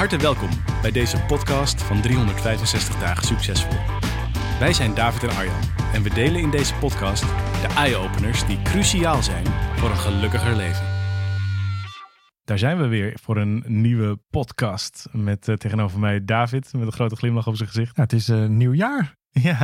harte welkom bij deze podcast van 365 dagen succesvol. Wij zijn David en Arjan en we delen in deze podcast de eye-openers die cruciaal zijn voor een gelukkiger leven. Daar zijn we weer voor een nieuwe podcast met tegenover mij David met een grote glimlach op zijn gezicht. Ja, het is nieuw jaar.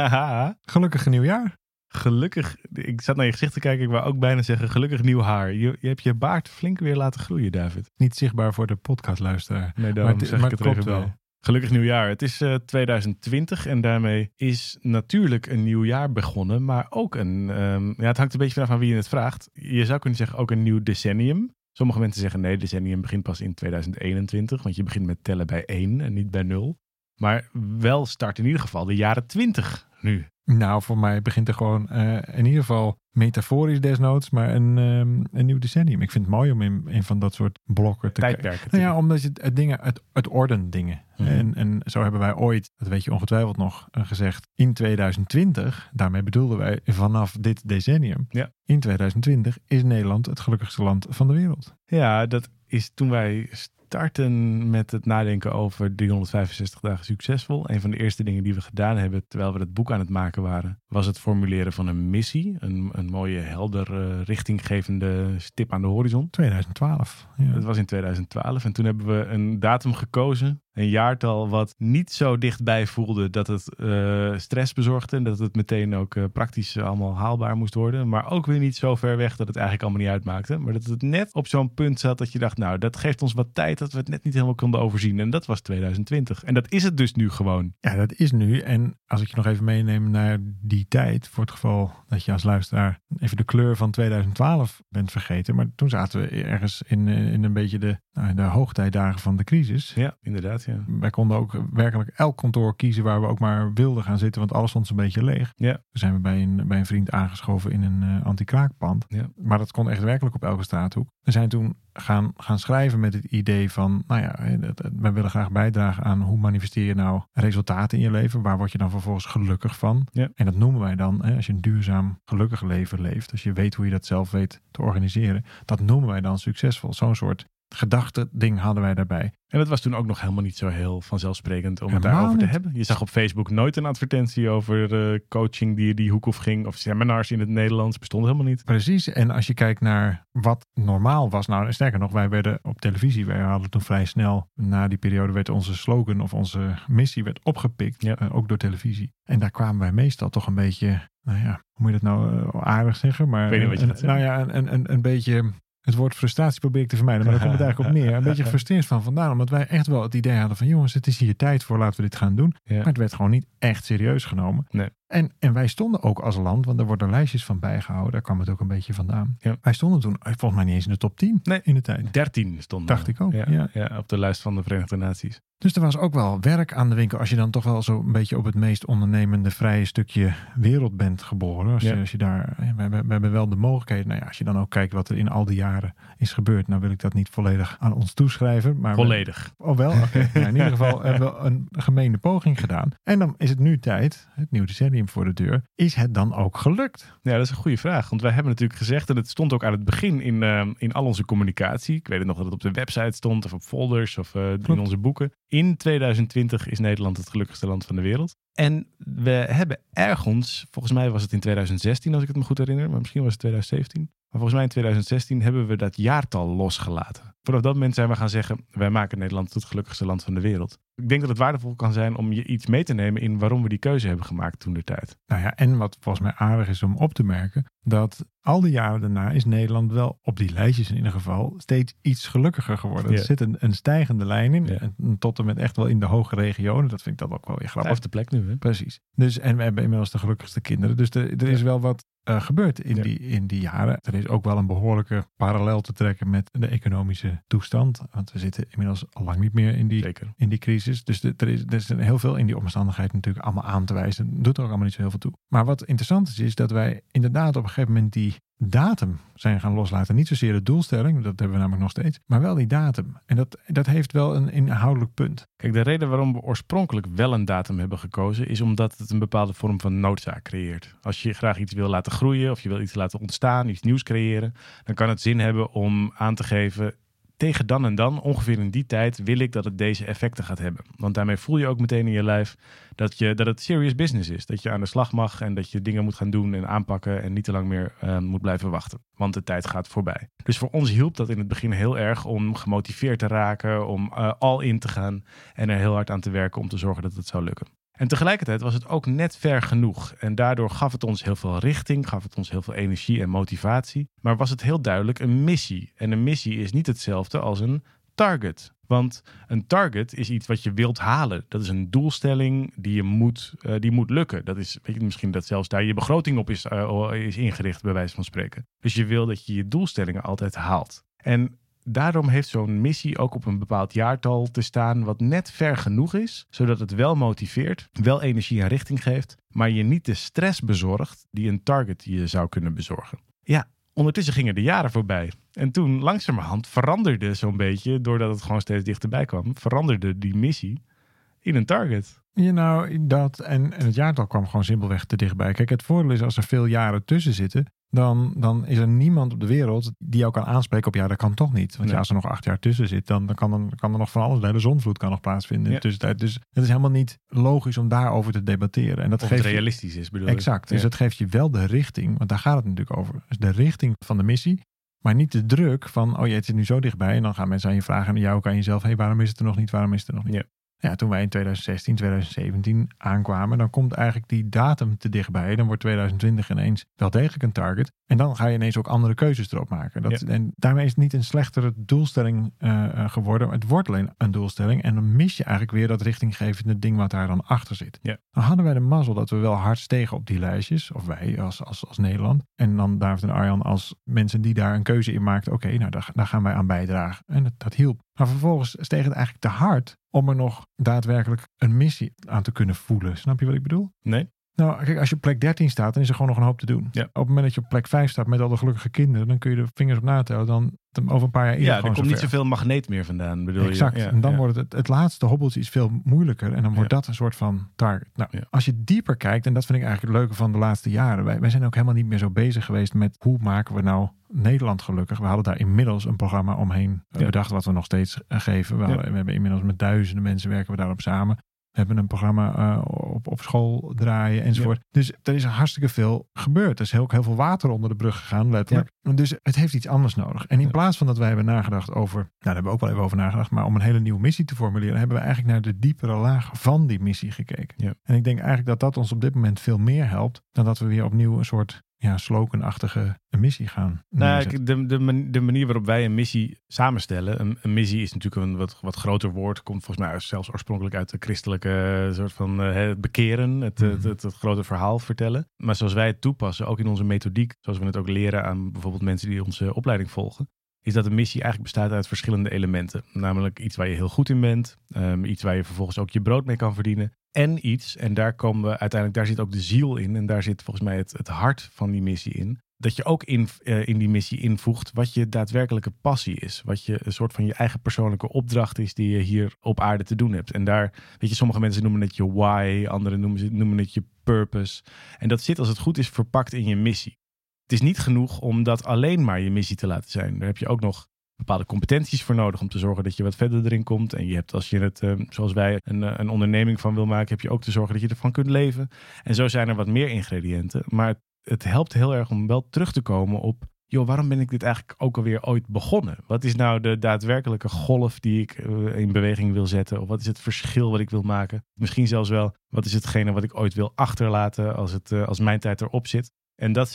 Ja, Gelukkig nieuwjaar. gelukkig. Ik zat naar je gezicht te kijken, ik wou ook bijna zeggen gelukkig nieuw haar. Je hebt je baard flink weer laten groeien, David. Niet zichtbaar voor de podcastluisteraar. Nee, daarom zeg ik het er klopt even wel. bij. Gelukkig nieuwjaar. Het is 2020 en daarmee is natuurlijk een nieuw jaar begonnen, maar ook het hangt een beetje vanaf aan wie je het vraagt. Je zou kunnen zeggen ook een nieuw decennium. Sommige mensen zeggen nee, decennium begint pas in 2021, want je begint met tellen bij 1 en niet bij 0. Maar wel start in ieder geval de jaren 20 nu. Nou, voor mij begint er gewoon in ieder geval metaforisch desnoods, maar een nieuw decennium. Ik vind het mooi om in een van dat soort blokken te Tijdperken. Nou ja, omdat je het ordent dingen. Mhm. En zo hebben wij ooit, dat weet je ongetwijfeld nog, gezegd, in 2020, daarmee bedoelden wij vanaf dit decennium. Ja. In 2020 is Nederland het gelukkigste land van de wereld. Ja, dat is toen wij starten met het nadenken over 365 dagen succesvol. Een van de eerste dingen die we gedaan hebben terwijl we het boek aan het maken waren, was het formuleren van een missie. Een mooie, helder, richtinggevende stip aan de horizon. 2012. Ja. Dat was in 2012 en toen hebben we een datum gekozen. Een jaartal wat niet zo dichtbij voelde dat het stress bezorgde. En dat het meteen ook praktisch allemaal haalbaar moest worden. Maar ook weer niet zo ver weg dat het eigenlijk allemaal niet uitmaakte. Maar dat het net op zo'n punt zat dat je dacht, nou, dat geeft ons wat tijd dat we het net niet helemaal konden overzien. En dat was 2020. En dat is het dus nu gewoon. Ja, dat is nu. En als ik je nog even meeneem naar die tijd, voor het geval dat je als luisteraar even de kleur van 2012 bent vergeten. Maar toen zaten we ergens in een beetje de hoogtijdagen van de crisis. Ja, inderdaad, ja. Wij konden ook werkelijk elk kantoor kiezen waar we ook maar wilden gaan zitten, want alles stond zo'n beetje leeg. Ja. Toen zijn we bij een vriend aangeschoven in een anti-kraakpand. Ja. Maar dat kon echt werkelijk op elke straathoek. We zijn toen gaan schrijven met het idee van, nou ja, wij willen graag bijdragen aan hoe manifesteer je nou resultaten in je leven. Waar word je dan vervolgens gelukkig van? Ja. En dat noemen wij dan, als je een duurzaam gelukkig leven leeft, als je weet hoe je dat zelf weet te organiseren, dat noemen wij dan succesvol. Zo'n soort gedachte-ding hadden wij daarbij. En dat was toen ook nog helemaal niet zo heel vanzelfsprekend om het Helemaal daarover te niet. hebben. Je zag op Facebook nooit een advertentie over coaching die hoek op ging. Of seminars in het Nederlands. Bestond helemaal niet. Precies. En als je kijkt naar wat normaal was. Nou, sterker nog, wij werden op televisie. Wij hadden toen vrij snel, na die periode werd onze slogan of onze missie werd opgepikt. Ja. Ook door televisie. En daar kwamen wij meestal toch een beetje, nou ja, hoe moet je dat nou aardig zeggen? Maar Ik weet niet wat je gaat zeggen. Nou ja, een beetje. Het woord frustratie probeer ik te vermijden, maar daar komt het eigenlijk op neer. Een beetje gefrustreerd van vandaan, omdat wij echt wel het idee hadden van, jongens, het is hier tijd voor, laten we dit gaan doen. Ja. Maar het werd gewoon niet echt serieus genomen. Nee. En wij stonden ook als land, want er worden lijstjes van bijgehouden, daar kwam het ook een beetje vandaan. Ja. Wij stonden toen volgens mij niet eens in de top 10 in de tijd. 13 stonden. Dacht ik ook, Ja, ja. op de lijst van de Verenigde Naties. Dus er was ook wel werk aan de winkel als je dan toch wel zo een beetje op het meest ondernemende vrije stukje wereld bent geboren. Als je daar, we hebben wel de mogelijkheden. Nou ja, als je dan ook kijkt wat er in al die jaren is gebeurd. Nou wil ik dat niet volledig aan ons toeschrijven. Maar Volledig. Wel? Okay. Ja, in ieder geval hebben we een gemeene poging gedaan. En dan is het nu tijd, het nieuwe decennium voor de deur. Is het dan ook gelukt? Ja, dat is een goede vraag. Want wij hebben natuurlijk gezegd, en het stond ook aan het begin in al onze communicatie. Ik weet het nog dat het op de website stond of op folders of in onze boeken. In 2020 is Nederland het gelukkigste land van de wereld. En we hebben ergens, volgens mij was het in 2016 als ik het me goed herinner, maar misschien was het 2017. Maar volgens mij in 2016 hebben we dat jaartal losgelaten. Vanaf dat moment zijn we gaan zeggen, wij maken Nederland het gelukkigste land van de wereld. Ik denk dat het waardevol kan zijn om je iets mee te nemen in waarom we die keuze hebben gemaakt toen der tijd. Nou ja, en wat volgens mij aardig is om op te merken, dat al die jaren daarna is Nederland wel op die lijstjes in ieder geval steeds iets gelukkiger geworden. Ja. Er zit een stijgende lijn in, Ja. en tot en met echt wel in de hoge regionen. Dat vind ik dan ook wel weer grappig. Vijfde plek nu, hè? Precies. Dus, en we hebben inmiddels de gelukkigste kinderen. Dus er is wel wat gebeurd in die jaren. Er is ook wel een behoorlijke parallel te trekken met de economische toestand. Want we zitten inmiddels al lang niet meer in die crisis. Dus er is heel veel in die omstandigheid natuurlijk allemaal aan te wijzen. Dat doet er ook allemaal niet zo heel veel toe. Maar wat interessant is dat wij inderdaad op een gegeven moment die datum zijn gaan loslaten. Niet zozeer de doelstelling, dat hebben we namelijk nog steeds, maar wel die datum. En dat heeft wel een inhoudelijk punt. Kijk, de reden waarom we oorspronkelijk wel een datum hebben gekozen is omdat het een bepaalde vorm van noodzaak creëert. Als je graag iets wil laten groeien of je wil iets laten ontstaan, iets nieuws creëren, dan kan het zin hebben om aan te geven tegen dan en dan, ongeveer in die tijd, wil ik dat het deze effecten gaat hebben. Want daarmee voel je ook meteen in je lijf dat het serious business is. Dat je aan de slag mag en dat je dingen moet gaan doen en aanpakken en niet te lang meer moet blijven wachten. Want de tijd gaat voorbij. Dus voor ons hielp dat in het begin heel erg om gemotiveerd te raken, om all in te gaan en er heel hard aan te werken om te zorgen dat het zou lukken. En tegelijkertijd was het ook net ver genoeg. En daardoor gaf het ons heel veel richting, gaf het ons heel veel energie en motivatie. Maar was het heel duidelijk een missie. En een missie is niet hetzelfde als een target. Want een target is iets wat je wilt halen. Dat is een doelstelling die moet lukken. Dat is, weet je, misschien dat zelfs daar je begroting op is ingericht, bij wijze van spreken. Dus je wil dat je je doelstellingen altijd haalt. En daarom heeft zo'n missie ook op een bepaald jaartal te staan wat net ver genoeg is, zodat het wel motiveert, wel energie en richting geeft, maar je niet de stress bezorgt die een target je zou kunnen bezorgen. Ja, ondertussen gingen de jaren voorbij. En toen langzamerhand veranderde zo'n beetje, doordat het gewoon steeds dichterbij kwam, veranderde die missie in een target. Ja, nou, dat en het jaartal kwam gewoon simpelweg te dichtbij. Kijk, het voordeel is als er veel jaren tussen zitten, dan is er niemand op de wereld die jou kan aanspreken op ja, dat kan toch niet. Want als er nog 8 jaar tussen zit, dan kan er nog van alles. De zonvloed kan nog plaatsvinden in de tussentijd. Dus het is helemaal niet logisch om daarover te debatteren. En dat of het realistisch is, bedoel ik. Exact. Dus dat geeft je wel de richting, want daar gaat het natuurlijk over. Dus de richting van de missie, maar niet de druk van, je zit nu zo dichtbij. En dan gaan mensen aan je vragen en jou ook aan jezelf, waarom is het er nog niet, waarom is het er nog niet? Ja, toen wij in 2016, 2017 aankwamen, dan komt eigenlijk die datum te dichtbij. Dan wordt 2020 ineens wel degelijk een target. En dan ga je ineens ook andere keuzes erop maken. En daarmee is het niet een slechtere doelstelling geworden. Het wordt alleen een doelstelling. En dan mis je eigenlijk weer dat richtinggevende ding wat daar dan achter zit. Ja. Dan hadden wij de mazzel dat we wel hard stegen op die lijstjes. Of wij als Nederland. En dan David en Arjan als mensen die daar een keuze in maakten. Oké, nou daar gaan wij aan bijdragen. En dat hielp. Maar vervolgens steeg het eigenlijk te hard om er nog daadwerkelijk een missie aan te kunnen voelen. Snap je wat ik bedoel? Nee. Nou, kijk, als je op plek 13 staat, dan is er gewoon nog een hoop te doen. Ja. Op het moment dat je op plek 5 staat met al de gelukkige kinderen, dan kun je de vingers op natellen. Dan over een paar jaar er komt niet zoveel magneet meer vandaan, bedoel je? Exact. En dan wordt het laatste hobbeltje is veel moeilijker. En dan wordt dat een soort van target. Nou, als je dieper kijkt, en dat vind ik eigenlijk het leuke van de laatste jaren. Wij zijn ook helemaal niet meer zo bezig geweest met hoe maken we nou Nederland gelukkig. We hadden daar inmiddels een programma omheen bedacht wat we nog steeds geven. We hebben inmiddels met duizenden mensen werken we daarop samen. We hebben een programma op school draaien enzovoort. Ja. Dus er is hartstikke veel gebeurd. Er is ook heel veel water onder de brug gegaan, letterlijk. Ja. Dus het heeft iets anders nodig. En in plaats van dat wij hebben nagedacht over, daar hebben we ook wel even over nagedacht, maar om een hele nieuwe missie te formuleren, hebben we eigenlijk naar de diepere laag van die missie gekeken. Ja. En ik denk eigenlijk dat ons op dit moment veel meer helpt dan dat we weer opnieuw een soort sloganachtige missie gaan neerzetten. De manier waarop wij een missie samenstellen. Een missie is natuurlijk een wat groter woord. Komt volgens mij zelfs oorspronkelijk uit de christelijke soort van het bekeren. Het grote verhaal vertellen. Maar zoals wij het toepassen, ook in onze methodiek. Zoals we het ook leren aan bijvoorbeeld mensen die onze opleiding volgen. Is dat een missie eigenlijk bestaat uit verschillende elementen. Namelijk iets waar je heel goed in bent. Iets waar je vervolgens ook je brood mee kan verdienen. En iets, en daar komen we uiteindelijk, daar zit ook de ziel in. En daar zit volgens mij het hart van die missie in. Dat je ook in die missie invoegt wat je daadwerkelijke passie is. Wat je een soort van je eigen persoonlijke opdracht is die je hier op aarde te doen hebt. En daar, weet je, sommige mensen noemen het je why. Anderen noemen het je purpose. En dat zit als het goed is verpakt in je missie. Het is niet genoeg om dat alleen maar je missie te laten zijn. Daar heb je ook nog bepaalde competenties voor nodig om te zorgen dat je wat verder erin komt. En je hebt, als je het, zoals wij, een onderneming van wil maken, heb je ook te zorgen dat je ervan kunt leven. En zo zijn er wat meer ingrediënten. Maar het helpt heel erg om wel terug te komen op, waarom ben ik dit eigenlijk ook alweer ooit begonnen? Wat is nou de daadwerkelijke golf die ik in beweging wil zetten? Of wat is het verschil wat ik wil maken? Misschien zelfs wel, wat is hetgene wat ik ooit wil achterlaten als mijn tijd erop zit? En dat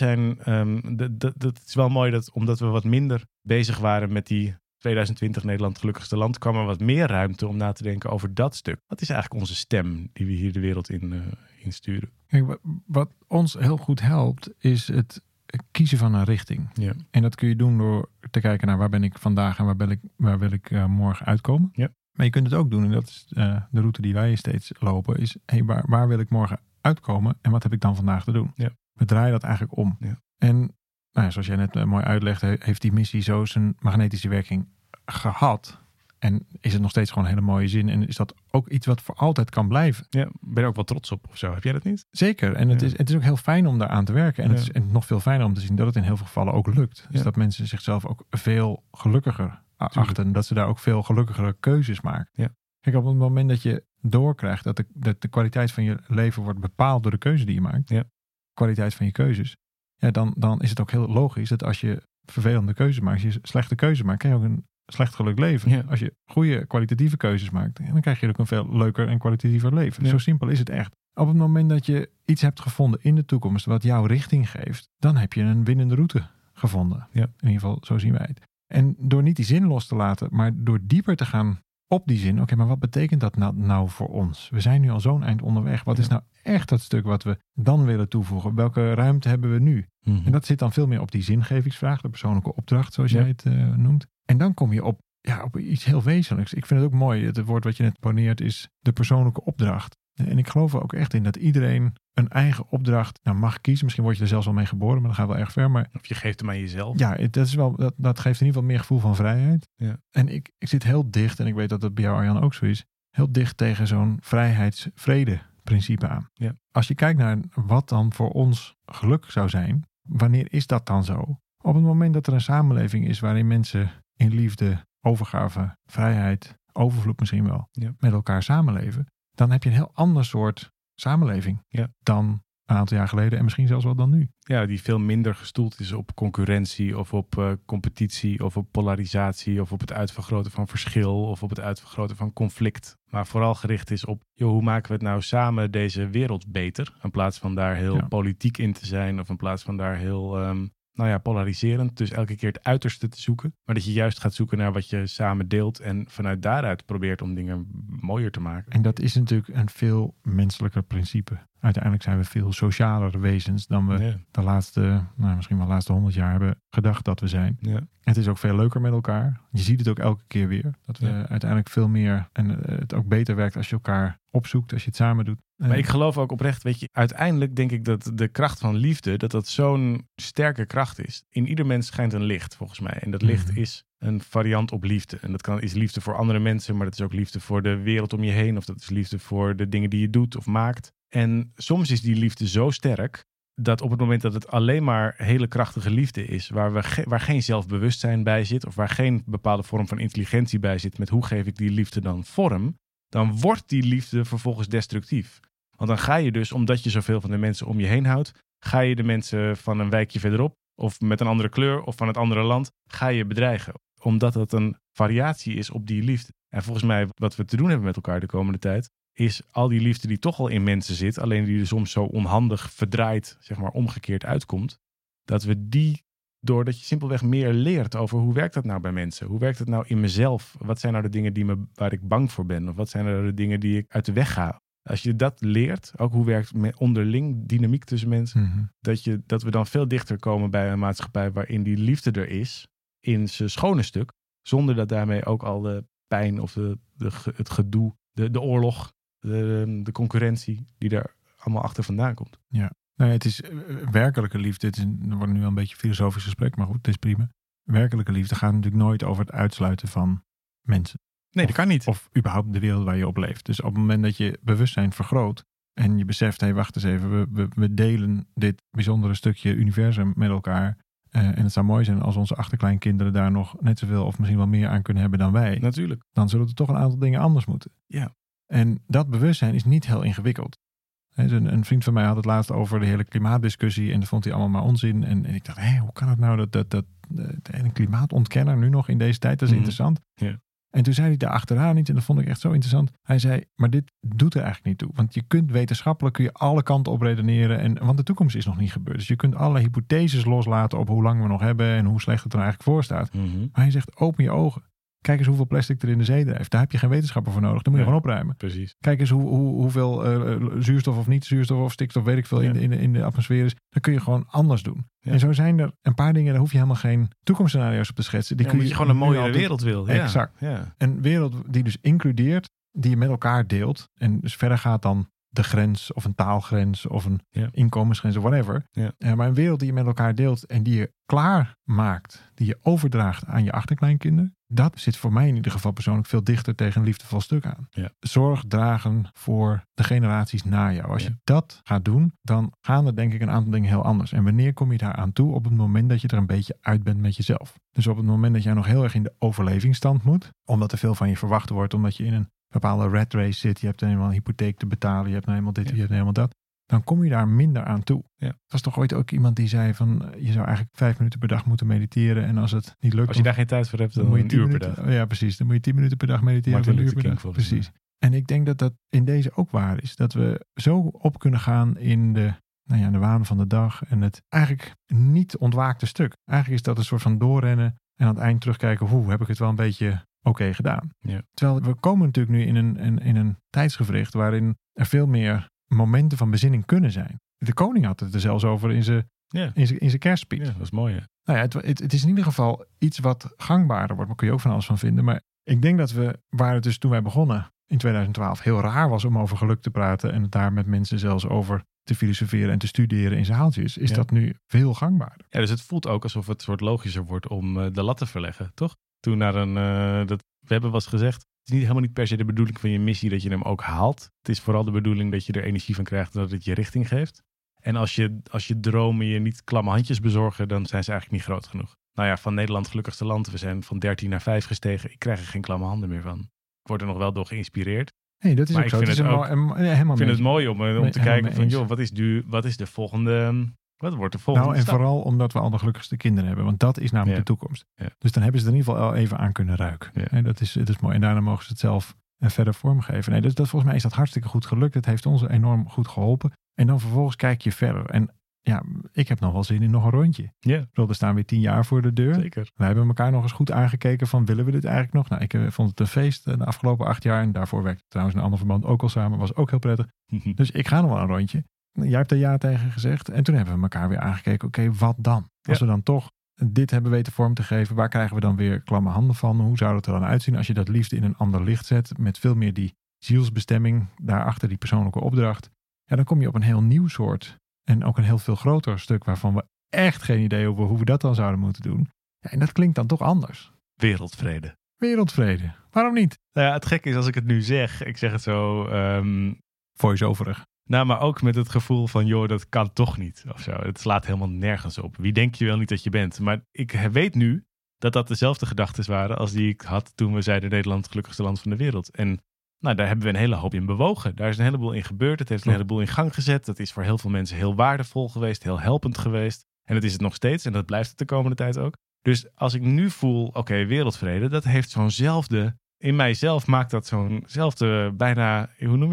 is wel mooi omdat we wat minder bezig waren met die 2020 Nederland gelukkigste land, kwam er wat meer ruimte om na te denken over dat stuk. Wat is eigenlijk onze stem die we hier de wereld in sturen? Kijk, wat ons heel goed helpt is het kiezen van een richting. Ja. En dat kun je doen door te kijken naar waar ben ik vandaag en waar wil ik morgen uitkomen. Ja. Maar je kunt het ook doen, en dat is de route die wij steeds lopen, is waar wil ik morgen uitkomen en wat heb ik dan vandaag te doen? Ja. We draaien dat eigenlijk om. Ja. En zoals jij net mooi uitlegt, heeft die missie zo zijn magnetische werking gehad. En is het nog steeds gewoon een hele mooie zin. En is dat ook iets wat voor altijd kan blijven. Ja, ben je er ook wel trots op of zo? Heb jij dat niet? Zeker. En het is ook heel fijn om daar aan te werken. En het is nog veel fijner om te zien dat het in heel veel gevallen ook lukt. Dus dat mensen zichzelf ook veel gelukkiger achten. Dat ze daar ook veel gelukkigere keuzes maken. Ja. Kijk, op het moment dat je doorkrijgt dat de kwaliteit van je leven wordt bepaald door de keuze die je maakt. Ja. Kwaliteit van je keuzes. Ja, dan is het ook heel logisch dat als je vervelende keuzes maakt, als je slechte keuzes maakt, krijg je ook een slecht geluk leven. Ja. Als je goede kwalitatieve keuzes maakt, dan krijg je ook een veel leuker en kwalitatiever leven. Ja. Zo simpel is het echt. Op het moment dat je iets hebt gevonden in de toekomst wat jouw richting geeft, dan heb je een winnende route gevonden. Ja. In ieder geval, zo zien wij het. En door niet die zin los te laten, maar door dieper te gaan op die zin. Oké, maar wat betekent dat nou voor ons? We zijn nu al zo'n eind onderweg. Wat is nou echt dat stuk wat we dan willen toevoegen? Welke ruimte hebben we nu? Mm-hmm. En dat zit dan veel meer op die zingevingsvraag, de persoonlijke opdracht, zoals jij het noemt. En dan kom je op iets heel wezenlijks. Ik vind het ook mooi. Het woord wat je net poneert is de persoonlijke opdracht. En ik geloof er ook echt in dat iedereen een eigen opdracht mag kiezen. Misschien word je er zelfs wel mee geboren, maar dat gaat wel erg ver. Maar Of je geeft hem aan jezelf. ja, dat geeft in ieder geval meer gevoel van vrijheid. Ja. En ik zit heel dicht, en ik weet dat dat bij jou, Arjan, ook zo is, heel dicht tegen zo'n vrijheids-vrede-principe aan. Ja. Als je kijkt naar wat dan voor ons geluk zou zijn, wanneer is dat dan zo? Op het moment dat er een samenleving is waarin mensen in liefde, overgave, vrijheid, overvloed misschien wel, met elkaar samenleven, dan heb je een heel ander soort samenleving dan een aantal jaar geleden en misschien zelfs wel dan nu. Ja, die veel minder gestoeld is op concurrentie of op competitie of op polarisatie of op het uitvergroten van verschil of op het uitvergroten van conflict. Maar vooral gericht is op, hoe maken we het nou samen deze wereld beter? In plaats van daar heel politiek in te zijn of in plaats van daar heel polariserend. Dus elke keer het uiterste te zoeken. Maar dat je juist gaat zoeken naar wat je samen deelt en vanuit daaruit probeert om dingen mooier te maken. En dat is natuurlijk een veel menselijker principe. Uiteindelijk zijn we veel socialer wezens dan we de laatste, misschien wel de laatste 100 jaar hebben gedacht dat we zijn. Ja. Het is ook veel leuker met elkaar. Je ziet het ook elke keer weer. Dat we uiteindelijk veel meer en het ook beter werkt als je elkaar opzoekt, als je het samen doet. Maar ik geloof ook oprecht, uiteindelijk denk ik dat de kracht van liefde, dat zo'n sterke kracht is. In ieder mens schijnt een licht, volgens mij. En dat licht is een variant op liefde. En dat is liefde voor andere mensen, maar dat is ook liefde voor de wereld om je heen. Of dat is liefde voor de dingen die je doet of maakt. En soms is die liefde zo sterk dat op het moment dat het alleen maar hele krachtige liefde is, waar geen zelfbewustzijn bij zit of waar geen bepaalde vorm van intelligentie bij zit met hoe geef ik die liefde dan vorm, dan wordt die liefde vervolgens destructief. Want dan ga je dus, omdat je zoveel van de mensen om je heen houdt, ga je de mensen van een wijkje verderop of met een andere kleur of van het andere land, ga je bedreigen. Omdat het een variatie is op die liefde. En volgens mij wat we te doen hebben met elkaar de komende tijd, is al die liefde die toch al in mensen zit, alleen die er soms zo onhandig verdraaid, omgekeerd uitkomt, dat we die, doordat je simpelweg meer leert over hoe werkt dat nou bij mensen? Hoe werkt het nou in mezelf? Wat zijn nou de dingen waar ik bang voor ben? Of wat zijn nou de dingen die ik uit de weg ga? Als je dat leert, ook hoe werkt onderling dynamiek tussen mensen, dat we dan veel dichter komen bij een maatschappij waarin die liefde er is, in zijn schone stuk, zonder dat daarmee ook al de pijn of het gedoe, de oorlog, de concurrentie die daar allemaal achter vandaan komt. Ja, het is werkelijke liefde. Er wordt nu wel een beetje een filosofisch gesprek, maar goed, het is prima. Werkelijke liefde gaat natuurlijk nooit over het uitsluiten van mensen. Nee, dat kan niet. Of überhaupt de wereld waar je op leeft. Dus op het moment dat je bewustzijn vergroot en je beseft, wacht eens even, we delen dit bijzondere stukje universum met elkaar. En het zou mooi zijn als onze achterkleinkinderen daar nog net zoveel of misschien wel meer aan kunnen hebben dan wij. Natuurlijk. Dan zullen er toch een aantal dingen anders moeten. Ja. En dat bewustzijn is niet heel ingewikkeld. Een vriend van mij had het laatst over de hele klimaatdiscussie en dat vond hij allemaal maar onzin. En ik dacht, hoe kan het nou dat een klimaatontkenner nu nog in deze tijd, dat is interessant. Ja. En toen zei hij daar achteraan iets en dat vond ik echt zo interessant. Hij zei, maar dit doet er eigenlijk niet toe. Want je kunt wetenschappelijk alle kanten op redeneren. Want de toekomst is nog niet gebeurd. Dus je kunt alle hypotheses loslaten op hoe lang we nog hebben en hoe slecht het er eigenlijk voor staat. Mm-hmm. Maar hij zegt, open je ogen. Kijk eens hoeveel plastic er in de zee drijft. Daar heb je geen wetenschapper voor nodig. Dan moet je gewoon opruimen. Precies. Kijk eens hoeveel zuurstof of niet zuurstof of stikstof, weet ik veel, in de atmosfeer is. Dat kun je gewoon anders doen. Ja. En zo zijn er een paar dingen, daar hoef je helemaal geen toekomstscenario's op te schetsen. Die kun je gewoon een mooiere wereld wil. Ja. Exact. Ja. Een wereld die dus includeert, die je met elkaar deelt. En dus verder gaat dan de grens of een taalgrens of een Ja. inkomensgrens of whatever. Ja. Maar een wereld die je met elkaar deelt en die je klaar maakt, die je overdraagt aan je achterkleinkinderen. Dat zit voor mij in ieder geval persoonlijk veel dichter tegen een liefdevol stuk aan. Ja. Zorg dragen voor de generaties na jou. Als je dat gaat doen, dan gaan er denk ik een aantal dingen heel anders. En wanneer kom je daar aan toe? Op het moment dat je er een beetje uit bent met jezelf. Dus op het moment dat jij nog heel erg in de overlevingsstand moet, omdat er veel van je verwacht wordt, omdat je in een bepaalde rat race zit, je hebt eenmaal een hypotheek te betalen, je hebt nou eenmaal dit, je hebt nou eenmaal dat. Dan kom je daar minder aan toe. Ja. Er was toch ooit ook iemand die zei van, je zou eigenlijk 5 minuten per dag moeten mediteren. En als het niet lukt, Als je daar geen tijd voor hebt, dan moet je een 10 uur per minuten, dag. ja, precies. Dan moet je 10 minuten per dag mediteren. Martin Of een uur Luther per King, dag. volgens mij. Precies. En ik denk dat dat in deze ook waar is. Dat we zo op kunnen gaan in de waan van de dag. En het eigenlijk niet ontwaakte stuk. Eigenlijk is dat een soort van doorrennen. En aan het eind terugkijken, hoe heb ik het wel een beetje oké gedaan. Ja. Terwijl we komen natuurlijk nu in een tijdsgewricht waarin er veel meer momenten van bezinning kunnen zijn. De koning had het er zelfs over in zijn kerstspeech. Ja, dat is mooi, hè? Nou ja, het is in ieder geval iets wat gangbaarder wordt. Maar kun je ook van alles van vinden. Maar ik denk dat waar het dus toen wij begonnen in 2012 heel raar was om over geluk te praten. En het daar met mensen zelfs over te filosoferen en te studeren in zaaltjes. Is dat nu veel gangbaarder. Ja, dus het voelt ook alsof het soort logischer wordt om de lat te verleggen, toch? Toen naar we hebben wel eens gezegd, het is helemaal niet per se de bedoeling van je missie dat je hem ook haalt. Het is vooral de bedoeling dat je er energie van krijgt en dat het je richting geeft. En als je dromen je niet klamme handjes bezorgen, dan zijn ze eigenlijk niet groot genoeg. Nou ja, van Nederland gelukkigste land. We zijn van 13 naar 5 gestegen. Ik krijg er geen klamme handen meer van. Ik word er nog wel door geïnspireerd. Nee, dat is maar ook ik zo. vind het mooi om te kijken van, joh, wat is de volgende... Wat wordt de volgende Nou, en stap? vooral omdat we al de gelukkigste kinderen hebben. Want dat is namelijk de toekomst. Ja. Dus dan hebben ze er in ieder geval al even aan kunnen ruiken. Ja. En dat is mooi. En daarna mogen ze het zelf verder vormgeven. Nee, dus volgens mij is dat hartstikke goed gelukt. Het heeft ons enorm goed geholpen. En dan vervolgens kijk je verder. En ja, ik heb nog wel zin in nog een rondje. Ja. Er staan weer 10 jaar voor de deur. Zeker. Wij hebben elkaar nog eens goed aangekeken van, willen we dit eigenlijk nog? Nou, ik vond het een feest de afgelopen 8 jaar. En daarvoor werkte trouwens een ander verband ook al samen. Was ook heel prettig. Dus ik ga nog wel een rondje. Jij hebt er ja tegen gezegd. En toen hebben we elkaar weer aangekeken. Oké, wat dan? Als we dan toch dit hebben weten vorm te geven. Waar krijgen we dan weer klamme handen van? Hoe zou het er dan uitzien als je dat liefde in een ander licht zet? Met veel meer die zielsbestemming. Daarachter die persoonlijke opdracht. Ja, dan kom je op een heel nieuw soort. En ook een heel veel groter stuk waarvan we echt geen idee hebben hoe we dat dan zouden moeten doen. Ja, en dat klinkt dan toch anders. Wereldvrede. Wereldvrede. Waarom niet? Nou ja, het gekke is als ik het nu zeg. Ik zeg het zo... voice-overig. Nou, maar ook met het gevoel van, joh, dat kan toch niet. Of zo. Het slaat helemaal nergens op. Wie denk je wel niet dat je bent? Maar ik weet nu dat dezelfde gedachten waren als die ik had toen we zeiden Nederland het gelukkigste land van de wereld. En nou, daar hebben we een hele hoop in bewogen. Daar is een heleboel in gebeurd. Het heeft een heleboel in gang gezet. Dat is voor heel veel mensen heel waardevol geweest. Heel helpend geweest. En dat is het nog steeds. En dat blijft het de komende tijd ook. Dus als ik nu voel, oké, wereldvrede. Dat heeft zo'nzelfde... In mijzelf maakt dat zo'nzelfde bijna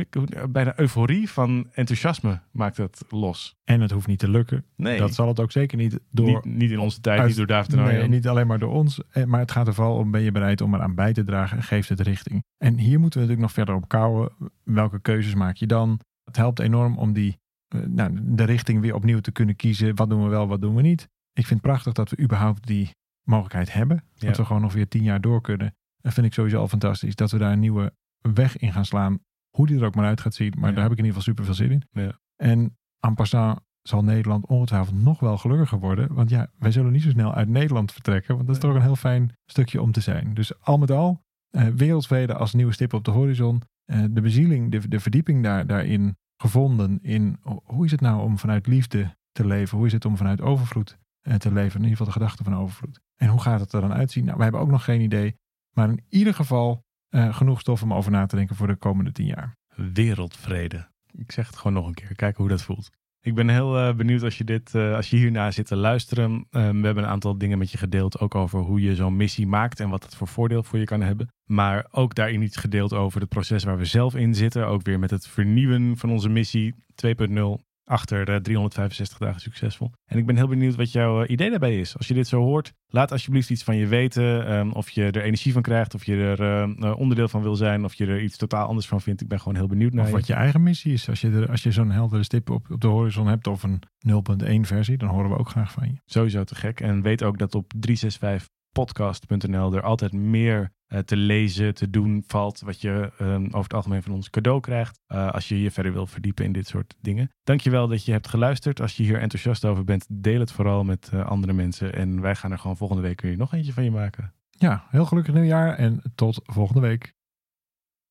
euforie van enthousiasme maakt dat los. En het hoeft niet te lukken. Nee. Dat zal het ook zeker niet door... Niet in onze tijd, niet door David en Arjan. Nee, niet alleen maar door ons. Maar het gaat er vooral om, ben je bereid om eraan bij te dragen en geeft het richting. En hier moeten we natuurlijk nog verder op kouwen. Welke keuzes maak je dan? Het helpt enorm om de richting weer opnieuw te kunnen kiezen. Wat doen we wel, wat doen we niet? Ik vind het prachtig dat we überhaupt die mogelijkheid hebben. Ja. Dat we gewoon nog weer 10 jaar door kunnen. Dat vind ik sowieso al fantastisch. Dat we daar een nieuwe weg in gaan slaan. Hoe die er ook maar uit gaat zien. Maar daar heb ik in ieder geval super veel zin in. Ja. En en passant zal Nederland ongetwijfeld nog wel gelukkiger worden. Want ja, wij zullen niet zo snel uit Nederland vertrekken. Want dat is toch een heel fijn stukje om te zijn. Dus al met al, wereldvrede als nieuwe stip op de horizon. De bezieling, de verdieping daarin gevonden. In hoe is het nou om vanuit liefde te leven? Hoe is het om vanuit overvloed te leven? In ieder geval de gedachte van overvloed. En hoe gaat het er dan uitzien? Nou, we hebben ook nog geen idee. Maar in ieder geval genoeg stof om over na te denken voor de komende 10 jaar. Wereldvrede. Ik zeg het gewoon nog een keer. Kijken hoe dat voelt. Ik ben heel benieuwd als je hierna zit te luisteren. We hebben een aantal dingen met je gedeeld. Ook over hoe je zo'n missie maakt en wat het voor voordeel voor je kan hebben. Maar ook daarin iets gedeeld over het proces waar we zelf in zitten. Ook weer met het vernieuwen van onze missie 2.0. Achter 365 dagen succesvol. En ik ben heel benieuwd wat jouw idee daarbij is. Als je dit zo hoort, laat alsjeblieft iets van je weten. Of je er energie van krijgt. Of je er onderdeel van wil zijn. Of je er iets totaal anders van vindt. Ik ben gewoon heel benieuwd naar Of wat je eigen missie is. Als je zo'n heldere stip op de horizon hebt. Of een 0.1 versie. Dan horen we ook graag van je. Sowieso te gek. En weet ook dat op podcast.nl er altijd meer te lezen, te doen valt, wat je over het algemeen van ons cadeau krijgt, als je je verder wil verdiepen in dit soort dingen. Dankjewel dat je hebt geluisterd. Als je hier enthousiast over bent, deel het vooral met andere mensen en wij gaan er gewoon volgende week weer nog eentje van je maken. Ja, heel gelukkig nieuwjaar en tot volgende week.